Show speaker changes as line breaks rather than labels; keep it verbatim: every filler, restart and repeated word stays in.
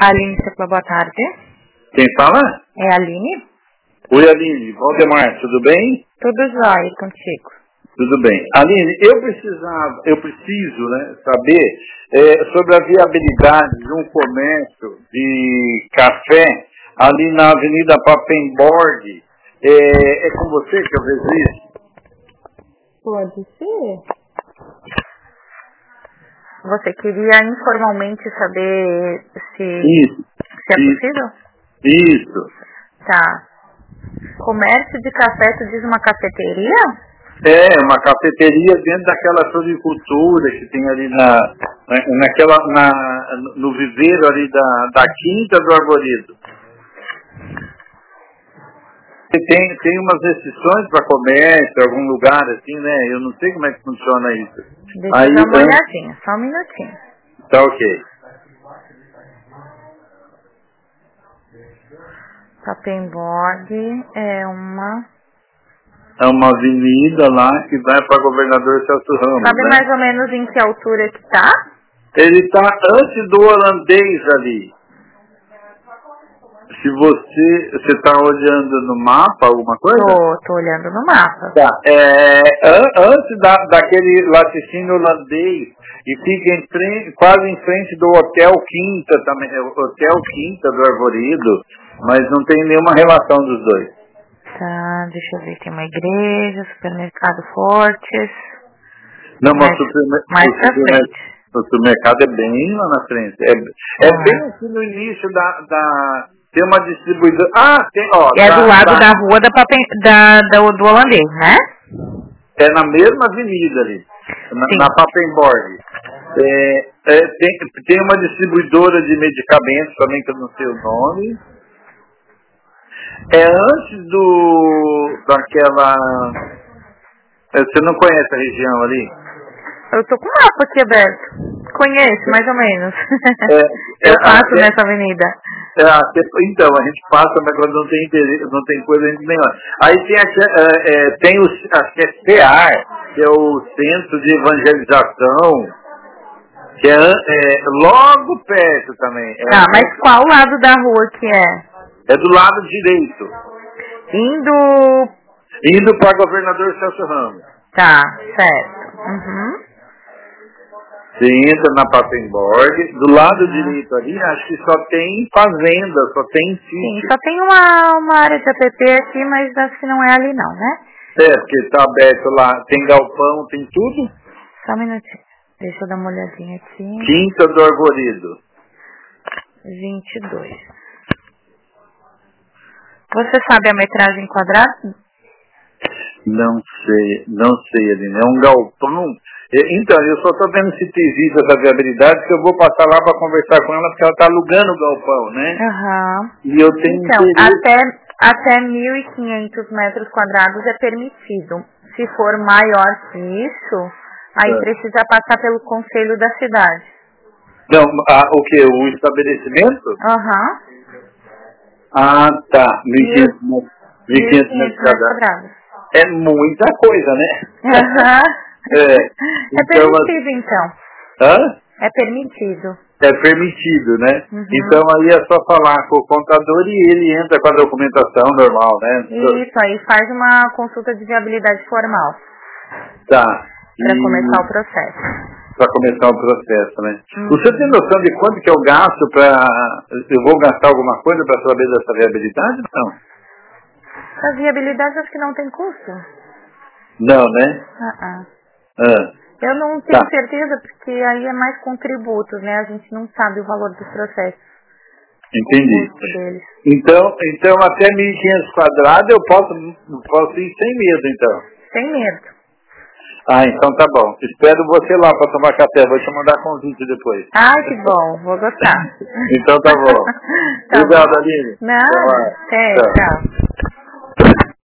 Aline, você falou boa tarde.
Quem fala?
É a Aline?
Oi, Aline. Valdemar, tudo bem?
Tudo jóia contigo.
Tudo bem. Aline, eu precisava, eu preciso, né, saber é, sobre a viabilidade de um comércio de café ali na Avenida Papenborg. É, é com você que eu vejo isso?
Pode ser. Você queria informalmente saber se,
Isso.
se é
Isso.
possível?
Isso.
Tá. Comércio de café, tu diz uma cafeteria?
É, uma cafeteria dentro daquela floricultura que tem ali na, na, naquela, na, no viveiro ali da, da Quinta do Arvoredo. Tem, tem umas restrições para comércio, algum lugar assim, né? Eu não sei como é que funciona isso.
Deixa
Aí,
eu dar uma
eu...
olhadinha, só um minutinho.
Tá ok.
Papenborg é uma...
É uma avenida lá que vai para Governador Celso Ramos,
Sabe
né?
mais ou menos em que altura que tá?
Ele está antes do holandês ali. Se você você está olhando no mapa alguma coisa?
Tô, tô olhando no mapa.
Tá. É, an- antes da, daquele laticínio holandês e fica em frente, quase em frente do Hotel Quinta também, é o Hotel Quinta do Arvoredo, mas não tem nenhuma relação dos dois.
Tá, deixa eu ver, tem uma igreja, supermercado Fortes.
Não, mas
mais,
o supermer-
mais
o
pra
supermer-
frente.
o supermercado é bem lá na frente. É, é
Ah.
bem aqui no início da, da... Tem uma distribuidora... Ah, tem, ó...
É
da-
do lado
da-
da rua da, Papen, da, da- do holandês, né?
É na mesma avenida ali, na,
Sim.
na Papenborg. É, é, tem, tem uma distribuidora de medicamentos também, que eu não sei o nome. É antes do... daquela... é, Você não conhece a região ali?
Eu tô com o mapa aqui aberto. Conheço, mais ou menos.
É,
eu
é,
passo
é,
nessa avenida.
É, até- então, a gente passa, mas quando não tem interesse, não tem coisa, a gente nem olha. Aí tem, a, é, é, tem o, acho que é C E A R, que é o Centro de Evangelização, que é, é logo perto também. É,
Tá, mas qual lado da rua que é?
é do lado direito,
Indo...
indo para Governador Celso Ramos.
Tá, certo. Uhum.
Você entra na Papenborg, do lado
Uhum.
direito ali, acho que só tem fazenda, só tem
Sim,
sítio.
só tem uma, uma área de app aqui, mas acho que não é ali não, né?
É, porque está aberto lá, tem galpão, tem tudo.
Só um minutinho. Deixa eu dar uma olhadinha aqui.
Quinta do Arvoredo.
vinte e dois. Você sabe a metragem quadrada?
Não sei, não sei, Aline. É um galpão. É, Então, eu só estou vendo se existe essa viabilidade, que eu vou passar lá para conversar com ela, porque ela está alugando o galpão, né?
Aham.
E eu tenho
Então,
interesse.
até, até mil e quinhentos metros quadrados é permitido. Se for maior que isso, aí
É.
precisa passar pelo conselho da cidade.
Não, ah, o que? O estabelecimento?
Aham.
Ah, tá. mil e quinhentos
mil
mil e
e
quinhentos
quinhentos
metros
metros
quadrados.
quadrados.
É muita coisa, né?
Aham.
É.
É
Então,
permitido, então.
hã?
É permitido.
É permitido, né?
Uhum.
Então aí é só falar com o contador e ele entra com a documentação normal, né?
Isso, aí faz uma consulta de viabilidade formal
Tá.
para
E-
começar o processo.
Para começar o processo, né?
Uhum.
Você tem noção de quanto que eu gasto para... Eu vou gastar alguma coisa para saber dessa viabilidade? Não.
A viabilidade acho que não tem custo.
Não, né?
Ah, ah.
Ah,
Eu não tenho
tá.
certeza, porque aí é mais com tributos, né? A gente não sabe o valor dos processos,
Entendi.
o custo deles.
Então, então até mil e quinhentos quadrados eu posso, posso ir sem medo, então.
Sem medo.
Ah, então tá bom. Espero você lá para tomar café. Vou te mandar convite depois.
Ai, que bom. Vou gostar.
Então tá bom.
Tá
Obrigado,
bom.
Aline.
Nada. Até,
Tchau.
tchau.